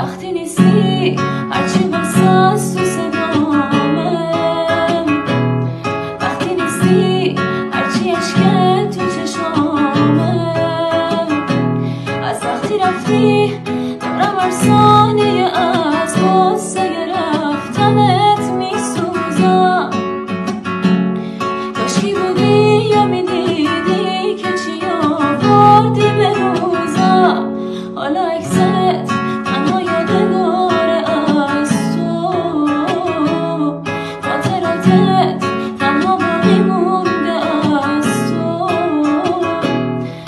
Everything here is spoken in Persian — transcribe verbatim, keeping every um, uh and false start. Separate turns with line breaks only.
وقتی نیستی هرچی واسه از تو صدامه، وقتی نیستی هرچی عشق تو چشامه، از وقتی رفتی